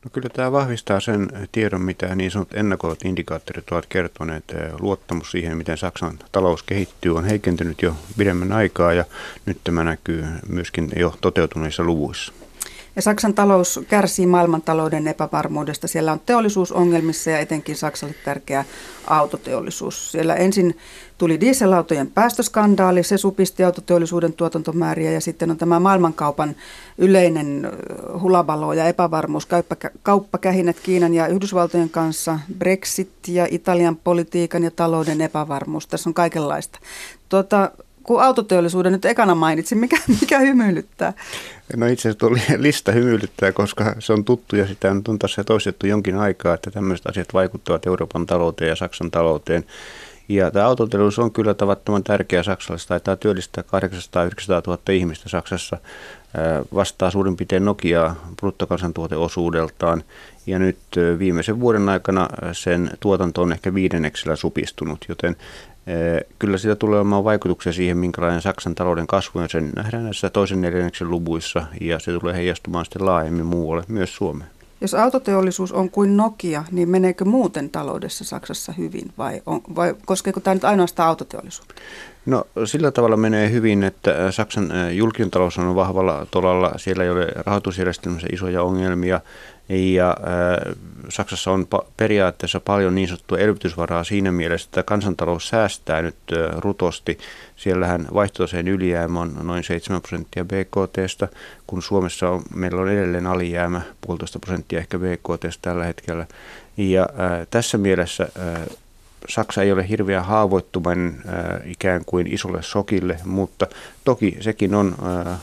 No kyllä tämä vahvistaa sen tiedon, mitä niin sanotut ennakoivat indikaattorit ovat kertoneet. Luottamus siihen, miten Saksan talous kehittyy, on heikentynyt jo pidemmän aikaa ja nyt tämä näkyy myöskin jo toteutuneissa luvuissa. Ja Saksan talous kärsii maailmantalouden epävarmuudesta. Siellä on teollisuusongelmissa ja etenkin Saksalle tärkeä autoteollisuus. Siellä ensin tuli dieselautojen päästöskandaali, se supisti autoteollisuuden tuotantomääriä ja sitten on tämä maailmankaupan yleinen hulabalo ja epävarmuus, kauppakähinnät Kiinan ja Yhdysvaltojen kanssa, Brexit ja Italian politiikan ja talouden epävarmuus. Tässä on kaikenlaista. Kun autoteollisuuden nyt ekana mainitsin, mikä hymyilyttää? No itse asiassa tuo lista hymyilyttää, koska se on tuttu ja sitä on tässä toistettu jonkin aikaa, että tämmöiset asiat vaikuttavat Euroopan talouteen ja Saksan talouteen. Ja tämä autoteollisuus on kyllä tavattoman tärkeä Saksalle. Se taitaa työllistää 800 000 ihmistä Saksassa, vastaa suurin piirtein Nokiaa bruttokansantuoteosuudeltaan. Ja nyt viimeisen vuoden aikana sen tuotanto on ehkä 5% supistunut, joten kyllä siitä tulee olemaan vaikutuksia siihen, minkälainen Saksan talouden kasvu on. Sen nähdään näissä toisen neljänneksen luvuissa ja se tulee heijastumaan sitten laajemmin muualle, myös Suomeen. Jos autoteollisuus on kuin Nokia, niin meneekö muuten taloudessa Saksassa hyvin vai koskeeko tämä nyt ainoastaan autoteollisuutta? No sillä tavalla menee hyvin, että Saksan julkinen talous on vahvalla tolalla. Siellä ei ole rahoitusjärjestelmässä isoja ongelmia ja Saksassa on periaatteessa paljon niin sanottua elvytysvaraa siinä mielessä, että kansantalous säästää nyt rutosti. Siellähän vaihtotaseen ylijäämä on noin 7% BKT:stä, kun Suomessa meillä on edelleen alijäämä 1,5% ehkä BKT:stä tällä hetkellä. Ja tässä mielessä Saksa ei ole hirveän haavoittuvainen ikään kuin isolle shokille, mutta toki sekin on,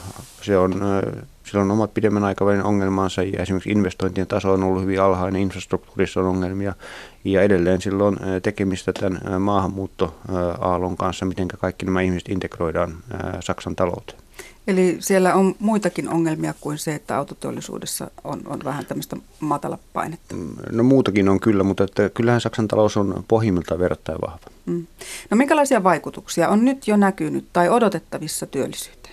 sillä on omat pidemmän aikavälin ongelmansa ja esimerkiksi investointien taso on ollut hyvin alhainen, infrastruktuurissa on ongelmia ja edelleen sillä on tekemistä tämän maahanmuuttoaallon kanssa, miten kaikki nämä ihmiset integroidaan Saksan talouteen. Eli siellä on muitakin ongelmia kuin se, että autoteollisuudessa on vähän tämmöistä matalapainetta. No muutakin on kyllä, mutta että kyllähän Saksan talous on pohjimmiltaan verrattain vahva. No minkälaisia vaikutuksia on nyt jo näkynyt tai odotettavissa työllisyyteen?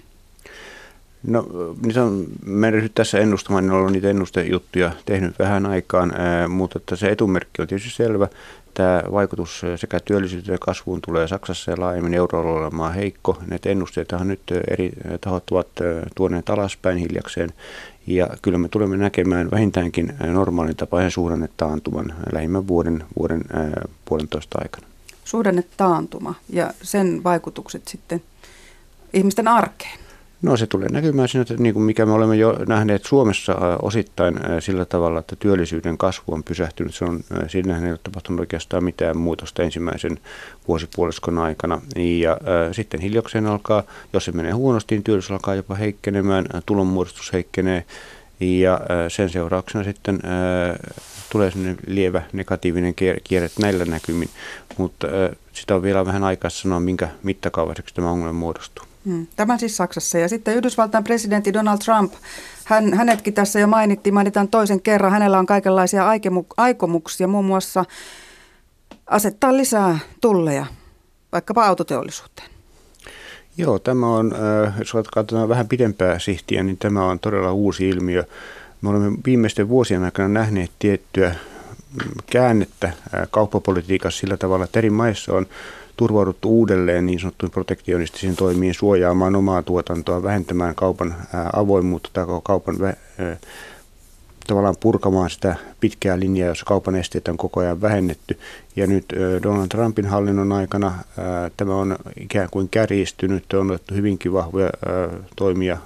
No niitä on mennyt tässä ennustamaan, niin olen niitä ennustejuttuja tehnyt vähän aikaan, mutta että se etumerkki on tietysti selvä. Tämä vaikutus sekä työllisyyteen ja kasvuun tulee Saksassa ja laajemmin euroalueella olemaan heikko. Näitä ennusteitahan nyt eri tahot ovat tuoneet alaspäin hiljakseen. Ja kyllä me tulemme näkemään vähintäänkin normaalin tapaisen suhdannetaantuman lähimmän vuoden puolentoista aikana. Suhdannetaantuma ja sen vaikutukset sitten ihmisten arkeen. No se tulee näkymään siinä, että niin kuin mikä me olemme jo nähneet Suomessa osittain sillä tavalla, että työllisyyden kasvu on pysähtynyt. Siinähän ei ole tapahtunut oikeastaan mitään muutosta ensimmäisen vuosipuoliskon aikana. Ja sitten hiljakseen alkaa, jos se menee huonosti, niin työllisyys alkaa jopa heikkenemään, tulonmuodostus heikkenee ja sen seurauksena sitten tulee sellainen lievä negatiivinen kierre näillä näkymin. Mutta sitä on vielä vähän aikaa sanoa, minkä mittakaavaiseksi tämä ongelma muodostuu. Tämä siis Saksassa. Ja sitten Yhdysvaltain presidentti Donald Trump, hänetkin tässä jo mainitaan toisen kerran. Hänellä on kaikenlaisia aikomuksia, muun muassa asettaa lisää tulleja, vaikkapa autoteollisuuteen. Joo, tämä on, jos katsotaan vähän pidempää sihtiä, niin tämä on todella uusi ilmiö. Me olemme viimeisten vuosien aikana nähneet tiettyä käännettä kauppapolitiikassa sillä tavalla, että eri maissa on turvauduttu uudelleen niin sanottuihin protektionistisiin toimiin suojaamaan omaa tuotantoa, vähentämään kaupan avoimuutta tai kaupan tavallaan purkamaan sitä pitkää linjaa, jossa kaupan esteitä on koko ajan vähennetty. Ja nyt Donald Trumpin hallinnon aikana tämä on ikään kuin kärjistynyt, on otettu hyvinkin vahvoja toimia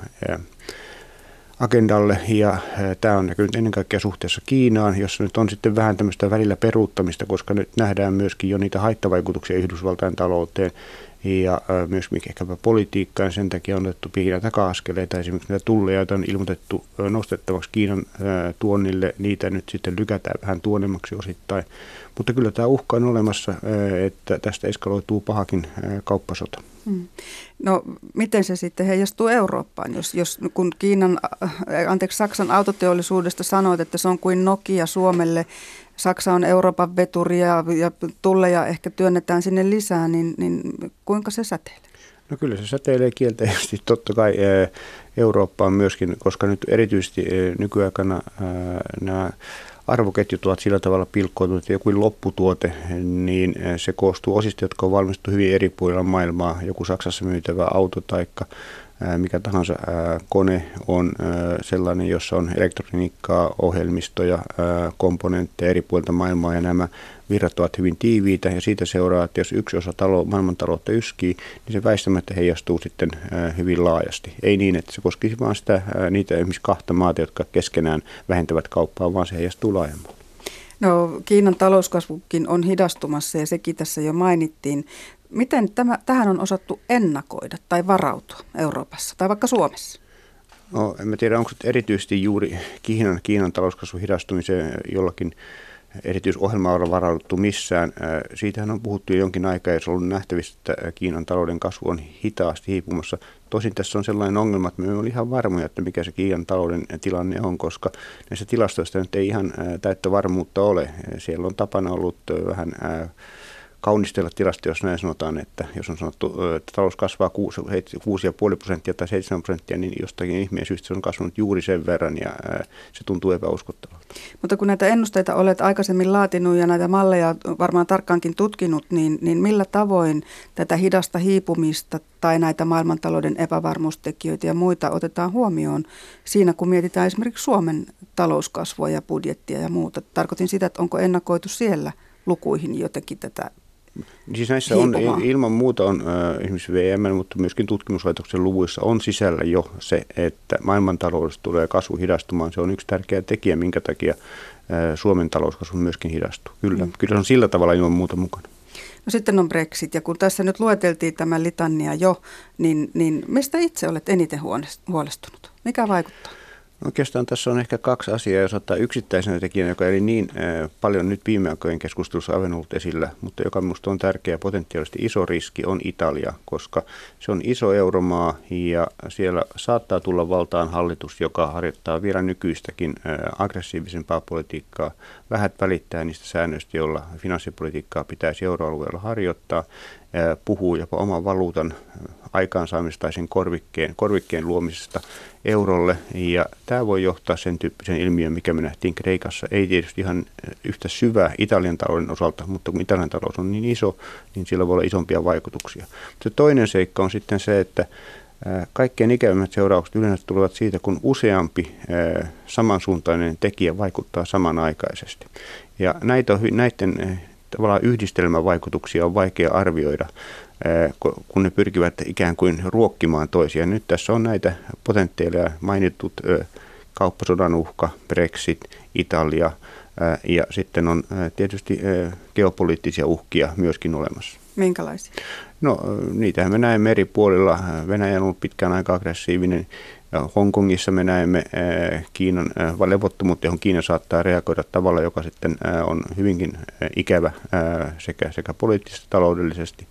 agendalle ja tämä on näkynyt ennen kaikkea suhteessa Kiinaan, jossa nyt on sitten vähän tämmöistä välillä peruuttamista, koska nyt nähdään myöskin jo niitä haittavaikutuksia Yhdysvaltain talouteen ja myös ehkäpä politiikkaan. Sen takia on otettu pieniä taka-askeleita, esimerkiksi näitä tulleja, joita on ilmoitettu nostettavaksi Kiinan tuonnille, niitä nyt sitten lykätään vähän tuonemmaksi osittain. Mutta kyllä tämä uhka on olemassa, että tästä eskaloituu pahakin kauppasota. No miten se sitten heijastuu Eurooppaan, jos kun Saksan autoteollisuudesta sanoit, että se on kuin Nokia Suomelle, Saksa on Euroopan veturi ja tulleja ehkä työnnetään sinne lisää, niin kuinka se säteilee? No kyllä se säteilee kielteisesti totta kai. Eurooppaan myöskin, koska nyt erityisesti nykyaikana nämä arvoketjut ovat sillä tavalla pilkkoutuneet, että joku lopputuote, niin se koostuu osista, jotka on valmistettu hyvin eri puolilla maailmaa. Joku Saksassa myytävä auto tai mikä tahansa kone on sellainen, jossa on elektroniikkaa, ohjelmistoja, komponentteja eri puolilta maailmaa, ja nämä virrat ovat hyvin tiiviitä, ja siitä seuraa, että jos yksi osa maailmantaloutta yskii, niin se väistämättä heijastuu sitten hyvin laajasti. Ei niin, että se koskisi vain niitä esimerkiksi kahta maata, jotka keskenään vähentävät kauppaa, vaan se heijastuu laajemmin. No, Kiinan talouskasvukin on hidastumassa, ja sekin tässä jo mainittiin. Miten tähän on osattu ennakoida tai varautua Euroopassa tai vaikka Suomessa? No, en tiedä, onko erityisesti juuri Kiinan talouskasvun hidastumiseen jollakin erityisohjelmalla varauduttu missään. Siitähän on puhuttu jo jonkin aikaa, ja se on ollut nähtävissä, että Kiinan talouden kasvu on hitaasti hiipumassa. Tosin tässä on sellainen ongelma, että me olemme ihan varmoja, että mikä se Kiinan talouden tilanne on, koska näissä tilastoissa nyt ei ihan täyttä varmuutta ole. Siellä on tapana ollut vähän kaunistella tilasta, jos näin sanotaan, että jos on sanottu, että talous kasvaa 6,5% tai 7%, niin jostakin ihmeen syystä se on kasvanut juuri sen verran, ja se tuntuu epäuskottavalta. Mutta kun näitä ennusteita olet aikaisemmin laatinut ja näitä malleja varmaan tarkkaankin tutkinut, niin millä tavoin tätä hidasta hiipumista tai näitä maailmantalouden epävarmuustekijöitä ja muita otetaan huomioon siinä, kun mietitään esimerkiksi Suomen talouskasvua ja budjettia ja muuta? Tarkoitin sitä, että onko ennakoitu siellä lukuihin jotenkin tätä siis näissä on, ilman muuta on esimerkiksi VM, mutta myöskin tutkimuslaitoksen luvuissa on sisällä jo se, että maailmantaloudessa tulee kasvu hidastumaan. Se on yksi tärkeä tekijä, minkä takia Suomen talouskasvu myöskin hidastuu. Kyllä se on sillä tavalla ilman muuta mukana. No sitten on Brexit, ja kun tässä nyt lueteltiin tämä litania jo, niin mistä itse olet eniten huolestunut? Mikä vaikuttaa? Oikeastaan tässä on ehkä kaksi asiaa, jos ottaa yksittäisenä tekijänä, joka ei niin paljon nyt viime aikojen keskustelussa aivan ollut esillä, mutta joka minusta on tärkeä potentiaalisesti iso riski, on Italia, koska se on iso euromaa ja siellä saattaa tulla valtaan hallitus, joka harjoittaa vielä nykyistäkin aggressiivisempaa politiikkaa, vähät välittää niistä säännöistä, joilla finanssipolitiikkaa pitäisi euroalueella harjoittaa, puhuu jopa oman valuutan aikaansaamista tai sen korvikkeen luomisesta eurolle, ja tämä voi johtaa sen tyyppisen ilmiön, mikä me nähtiin Kreikassa. Ei tietysti ihan yhtä syvää Italian talouden osalta, mutta kun Italian talous on niin iso, niin sillä voi olla isompia vaikutuksia. Mutta toinen seikka on sitten se, että kaikkein ikävimmät seuraukset yleensä tulevat siitä, kun useampi samansuuntainen tekijä vaikuttaa samanaikaisesti. Ja näiden tavallaan yhdistelmävaikutuksia on vaikea arvioida, kun ne pyrkivät ikään kuin ruokkimaan toisiaan. Nyt tässä on näitä potentiaaleja mainitut kauppasodan uhka, Brexit, Italia, ja sitten on tietysti geopoliittisia uhkia myöskin olemassa. Minkälaisia? No, niitähän me näemme eri puolilla. Venäjä on ollut pitkään aika aggressiivinen. Hongkongissa me näemme Kiinan levottomuutta, johon Kiina saattaa reagoida tavalla, joka sitten on hyvinkin ikävä sekä poliittisesti, taloudellisesti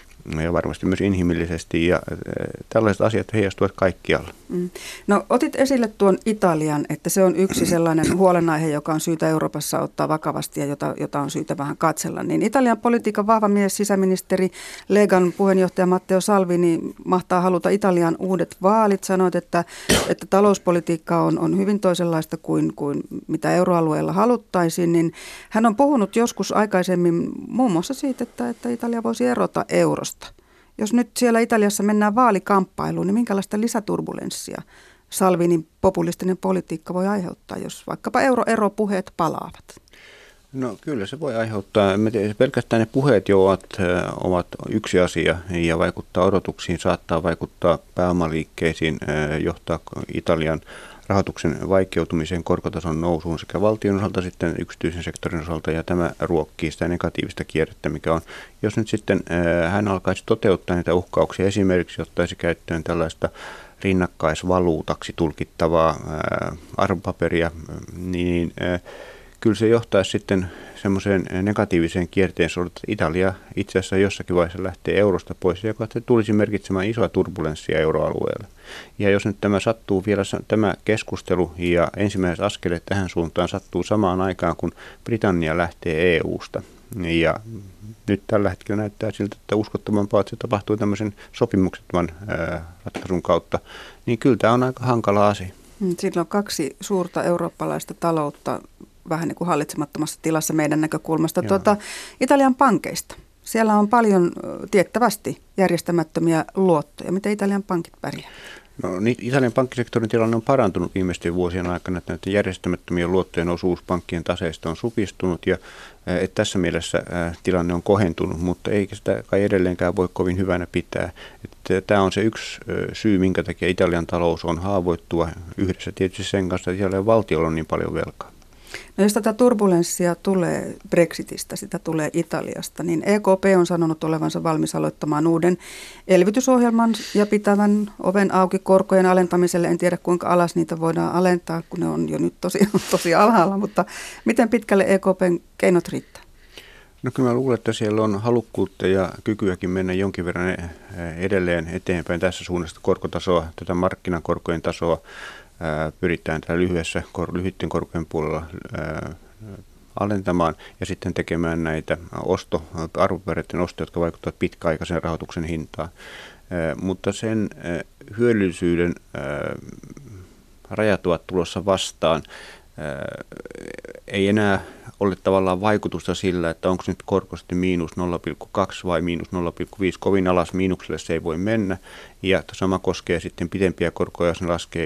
ja varmasti myös inhimillisesti, ja tällaiset asiat heijastuvat kaikkialla. No, otit esille tuon Italian, että se on yksi sellainen huolenaihe, joka on syytä Euroopassa ottaa vakavasti ja jota on syytä vähän katsella. Niin Italian politiikan vahva mies, sisäministeri Legan puheenjohtaja Matteo Salvini mahtaa haluta Italian uudet vaalit. Sanoit, että talouspolitiikka on hyvin toisenlaista kuin mitä euroalueella haluttaisiin. Niin hän on puhunut joskus aikaisemmin muun muassa siitä, että Italia voisi erota eurosta. Jos nyt siellä Italiassa mennään vaalikamppailuun, niin minkälaista lisäturbulenssia Salvinin populistinen politiikka voi aiheuttaa, jos vaikkapa euroeropuheet palaavat? No kyllä se voi aiheuttaa. Pelkästään ne puheet jo ovat yksi asia ja vaikuttaa odotuksiin, saattaa vaikuttaa pääomaliikkeisiin, johtaa Italian rahoituksen vaikeutumiseen, korkotason nousuun sekä valtion osalta sitten yksityisen sektorin osalta, ja tämä ruokkii sitä negatiivista kierrettä, mikä on. Jos nyt sitten hän alkaisi toteuttaa niitä uhkauksia, esimerkiksi ottaisi käyttöön tällaista rinnakkaisvaluutaksi tulkittavaa arvopaperia, niin kyllä se johtaisi sitten semmoiseen negatiiviseen kierteen, että Italia itse asiassa jossakin vaiheessa lähtee eurosta pois, joka tulisi merkitsemään isoa turbulenssia euroalueelle. Ja jos nyt tämä sattuu vielä, tämä keskustelu ja ensimmäiset askeleet tähän suuntaan sattuu samaan aikaan, kun Britannia lähtee EUsta, Ja nyt tällä hetkellä näyttää siltä, että uskottavampaa, että se tapahtuu tämmöisen sopimuksettoman ratkaisun kautta, niin kyllä tämä on aika hankala asia. Siinä on kaksi suurta eurooppalaista taloutta vähän niin kuin hallitsemattomassa tilassa meidän näkökulmasta. Italian pankeista. Siellä on paljon tiettävästi järjestämättömiä luottoja. Miten Italian pankit pärjää? No, niin Italian pankkisektorin tilanne on parantunut viimeisten vuosien aikana, että näiden järjestämättömien luottojen osuus pankkien taseista on supistunut ja tässä mielessä tilanne on kohentunut, mutta eikä sitä kai edelleenkään voi kovin hyvänä pitää. Että tämä on se yksi syy, minkä takia Italian talous on haavoittuva yhdessä tietysti sen kanssa, että Italian valtiolla on niin paljon velkaa. No jos tätä turbulenssia tulee Brexitistä, sitä tulee Italiasta, niin EKP on sanonut olevansa valmis aloittamaan uuden elvytysohjelman ja pitävän oven auki korkojen alentamiselle. En tiedä kuinka alas niitä voidaan alentaa, kun ne on jo nyt tosi alhaalla, mutta miten pitkälle EKPn keinot riittää? No kyllä mä luulen, että siellä on halukkuutta ja kykyäkin mennä jonkin verran edelleen eteenpäin tässä suunnasta korkotasoa, tätä markkinakorkojen tasoa. Pyritään täällä lyhyiden korkojen puolella alentamaan ja sitten tekemään näitä arvopapereiden ostoja, jotka vaikuttavat pitkäaikaisen rahoituksen hintaan. Mutta sen hyödyllisyyden rajat ovat tulossa vastaan. Ei enää ole tavallaan vaikutusta sillä, että onko nyt korko sitten -0,2 vai -0,5. Kovin alas miinukselle se ei voi mennä. Ja sama koskee sitten pidempiä korkoja, jos ne laskee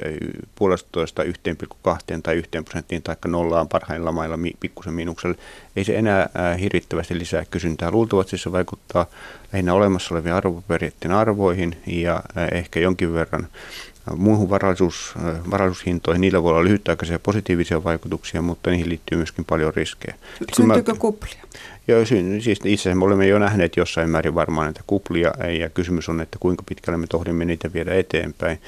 1,5, 1,2 tai 1% tai nollaan parhailla mailla pikkusen miinukselle. Ei se enää hirvittävästi lisää kysyntää. Luultavasti se vaikuttaa lähinnä olemassa olevien arvopapereiden arvoihin ja ehkä jonkin verran muuhun varallisuushintoihin. Niillä voi olla lyhytaikaisia positiivisia vaikutuksia, mutta niihin liittyy myöskin paljon riskejä. Syntyykö kuplia? Joo, siis itse asiassa me olemme jo nähneet jossain määrin varmaan näitä kuplia, ja kysymys on, että kuinka pitkälle me tohdimme niitä viedä eteenpäin.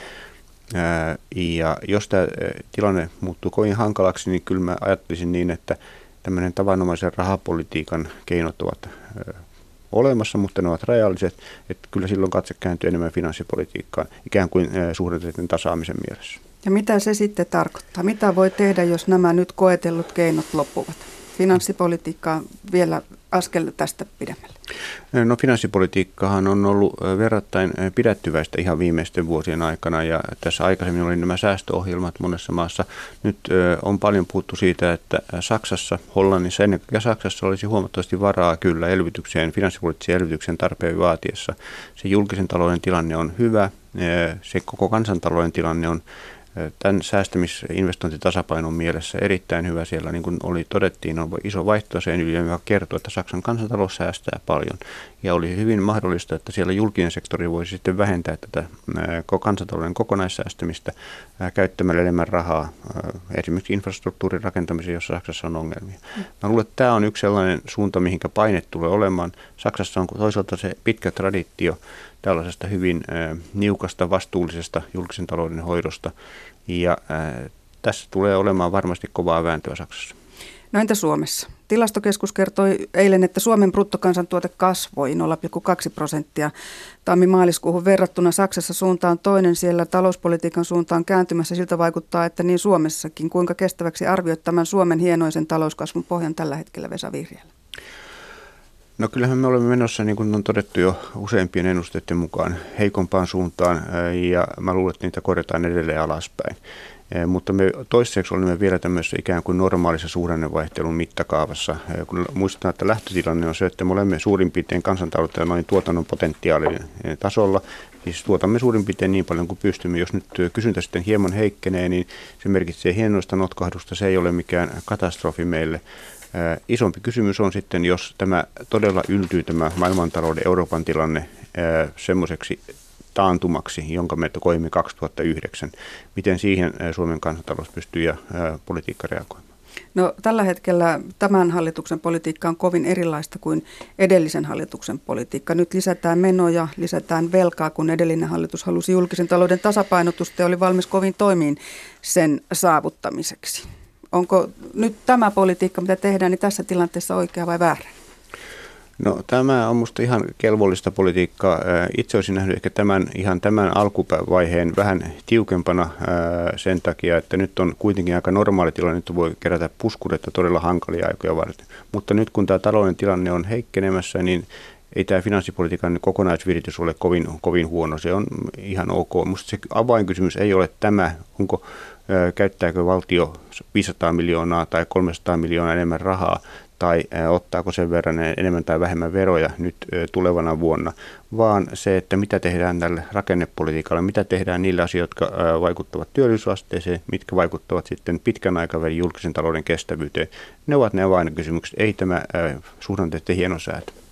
Ja jos tämä tilanne muuttuu kovin hankalaksi, niin kyllä mä ajattelisin niin, että tämmöinen tavanomaisen rahapolitiikan keinot ovat olemassa, mutta ne ovat rajalliset, että kyllä silloin katse kääntyy enemmän finanssipolitiikkaan, ikään kuin suhdanteiden tasaamisen mielessä. Ja mitä se sitten tarkoittaa? Mitä voi tehdä, jos nämä nyt koetellut keinot loppuvat? Finanssipolitiikka vielä askel tästä pidemmälle. No finanssipolitiikkahan on ollut verrattain pidättyväistä ihan viimeisten vuosien aikana ja tässä aikaisemmin oli nämä säästöohjelmat monessa maassa. Nyt on paljon puhuttu siitä, että Saksassa, Hollannissa ennen kaikkea Saksassa olisi huomattavasti varaa kyllä elvytykseen, finanssipoliittisen elvytyksen tarpeen vaatiessa. Se julkisen talouden tilanne on hyvä, se koko kansantalouden tilanne on tämän säästämisinvestointitasapainon mielessä erittäin hyvä. Siellä, niin kuin todettiin, on iso vaihtotaseen ylijäämä, joka kertoo, että Saksan kansantalous säästää paljon. Ja oli hyvin mahdollista, että siellä julkinen sektori voisi sitten vähentää tätä kansantalouden kokonaissäästämistä käyttämällä enemmän rahaa esimerkiksi infrastruktuurin rakentamiseen, jossa Saksassa on ongelmia. Mä luulen, että tämä on yksi sellainen suunta, mihinkä paine tulee olemaan. Saksassa on toisaalta se pitkä traditio tällaisesta hyvin niukasta, vastuullisesta julkisen talouden hoidosta. Ja tässä tulee olemaan varmasti kovaa vääntöä Saksassa. No entä Suomessa? Tilastokeskus kertoi eilen, että Suomen bruttokansantuote kasvoi 0,2% tammi-maaliskuuhun verrattuna. Saksassa suunta on toinen, siellä talouspolitiikan suunta on kääntymässä. Siltä vaikuttaa, että niin Suomessakin. Kuinka kestäväksi arvioit tämän Suomen hienoisen talouskasvun pohjan tällä hetkellä, Vesa Vihriälä? No kyllähän me olemme menossa, niin kuin on todettu jo useimpien ennusteiden mukaan, heikompaan suuntaan ja mä luulen, että niitä korjataan edelleen alaspäin. Mutta me toistaiseksi olemme vielä tämmöisessä ikään kuin normaalissa suhdannevaihtelun mittakaavassa. Kun muistetaan, että lähtötilanne on se, että me olemme suurin piirtein kansantaloutta noin tuotannon potentiaalin tasolla. Siis tuotamme suurin piirtein niin paljon kuin pystymme. Jos nyt kysyntä sitten hieman heikkenee, niin se merkitsee hienoista notkahdusta. Se ei ole mikään katastrofi meille. Isompi kysymys on sitten, jos tämä todella yltyy tämä maailmantalouden Euroopan tilanne semmoiseksi taantumaksi, jonka me koimme 2009. Miten siihen Suomen kansantalous pystyy ja politiikka reagoimaan? No tällä hetkellä tämän hallituksen politiikka on kovin erilaista kuin edellisen hallituksen politiikka. Nyt lisätään menoja, lisätään velkaa, kun edellinen hallitus halusi julkisen talouden tasapainotusta ja oli valmis kovin toimiin sen saavuttamiseksi. Onko nyt tämä politiikka, mitä tehdään, niin tässä tilanteessa oikea vai väärä? No tämä on minusta ihan kelvollista politiikkaa. Itse olisin nähnyt ehkä tämän alkuvaiheen vähän tiukempana sen takia, että nyt on kuitenkin aika normaali tilanne, nyt voi kerätä puskureita todella hankalia aikoja varten. Mutta nyt kun tämä talouden tilanne on heikkenemässä, niin ei tämä finanssipolitiikan kokonaisviritys ole kovin huono. Se on ihan ok. Minusta se avainkysymys ei ole tämä, käyttääkö valtio 500 miljoonaa tai 300 miljoonaa enemmän rahaa, tai ottaako sen verran enemmän tai vähemmän veroja nyt tulevana vuonna, vaan se, että mitä tehdään tälle rakennepolitiikalle, mitä tehdään niille asioille, jotka vaikuttavat työllisyysasteeseen, mitkä vaikuttavat sitten pitkän aikavälin julkisen talouden kestävyyteen. Ne ovat ne avainkysymykset, ei tämä suhdanteiden hienosäätö.